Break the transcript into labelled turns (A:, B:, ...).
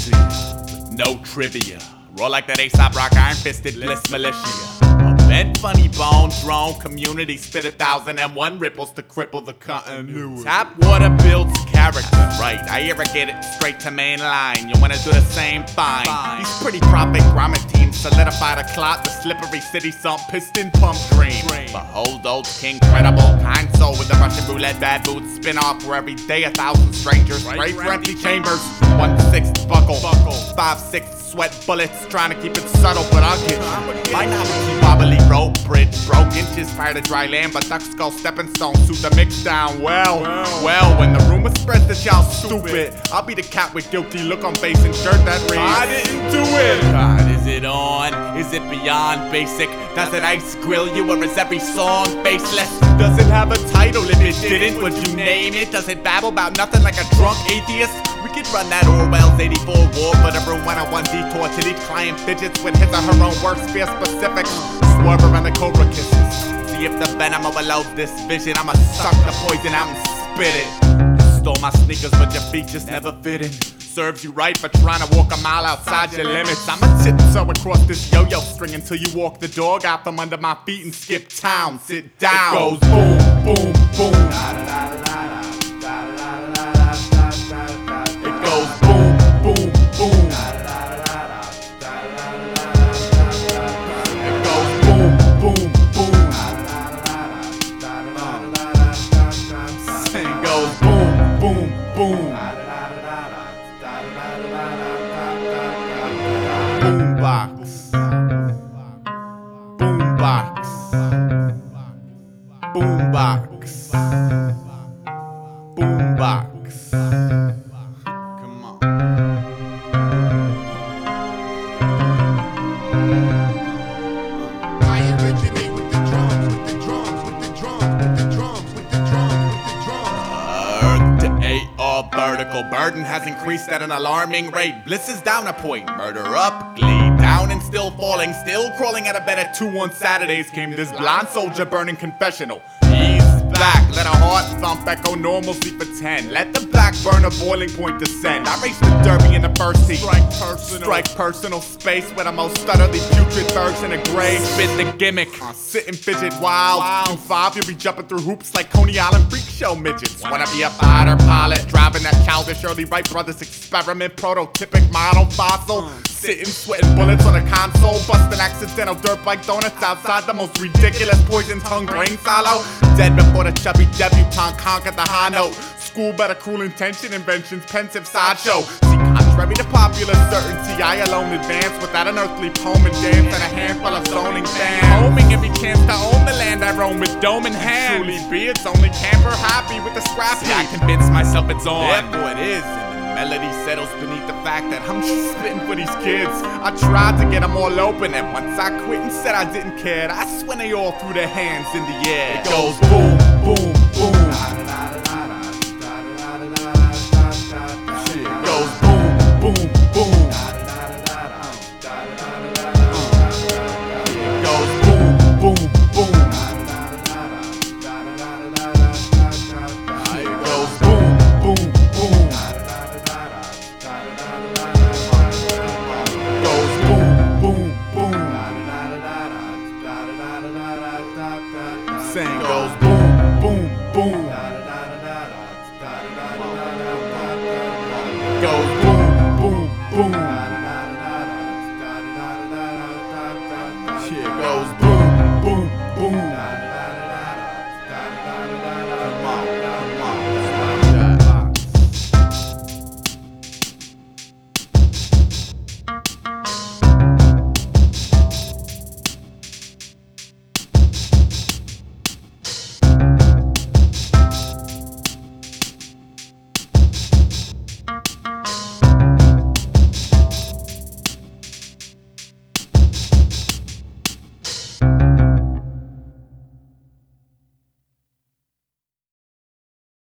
A: dyslexia with no trivia. Roll like that A$AP Rock, iron-fisted list militia. A bent funny bone drone community spit 1,001 ripples to cripple the continuity. Tap water builds character, right? I irrigate it straight to main line. You wanna do the same? Fine. These pretty profit grommet teams solidify the clot, the slippery city sump piston pump dream. Behold old king credible, kind soul with the Russian roulette bad boots spin off where every day 1,000 strangers pray for empty chambers. 1/6 buckle, 5/6 sweat bullets, trying to keep it subtle, but I'll get you. Might not be wobbly rope bridge, broke inches fire to dry land, but duck skull stepping stone suit the mix down well. When the rumor spreads that y'all stupid, I'll be the cat with guilty look on face and shirt that reads, I didn't do it. God, is it on? Is it beyond basic? Does it ice grill you, or is every song faceless? Does it have a title? If it didn't, would you name it? Does it babble about nothing like a drunk atheist? We could run that Orwell's 84 war, but everyone on one detour till each client fidgets with his or her own works, fear specific. Swerve around the cobra kisses. See if the venom overloads this vision. I'ma suck the poison out and spit it. Stole my sneakers, but your feet just never fit in. Serves you right for trying to walk a mile outside your limits. I'ma tiptoe across this yo-yo string until you walk the dog out from under my feet and skip town. Sit down. It goes boom, boom, boom. It goes boom, boom, boom. It goes boom, boom, boom. It goes boom, boom, boom. Boombox. Boombox. Boombox. Boombox. Come on.
B: I originate with the drums, with the drums, with the drums, with the drums, with the drums, with the drums.
A: Earth to AR vertical burden has increased at an alarming rate. Bliss is down a point, murder up, glee down and still falling, still crawling at a bed at 2 on Saturdays. Came this blind soldier burning confessional. He's back, let a heart thump echo normalcy for 10. Let the back burner boiling point descend. I race the derby in the first heat. Strike personal space with the most stutterly putrid version of grade. Spit the gimmick, sit and fidget wild. 2-5, you'll be jumping through hoops like Coney Island freak show midgets. Wanna be a fighter pilot, driving that childish early Wright brothers experiment, prototypic model fossil. Sitting, sweating bullets on a console, busting accidental dirt bike donuts outside the most ridiculous poison tongue brain silo. Dead before the chubby debutante conquered the high note. School better cruel intention, inventions, pensive sideshow. See, contrary to popular certainty, I alone advance without an earthly poem and dance and a handful of zoning fans. Homing every chance to own the land I roam with dome in hand. Truly be its only camper happy with the scrap heap. I convince myself it's on. Therefore it is. Melody settles beneath the fact that I'm just spitting for these kids. I tried to get them all open, and once I quit and said I didn't care, that's when they all threw their hands in the air. It goes boom, boom, boom. It goes boom, boom, boom. It goes boom, boom, boom. It goes boom, boom, boom. Saying goes boom, boom, boom. Goes boom, boom, boom. Shit goes boom, boom, boom.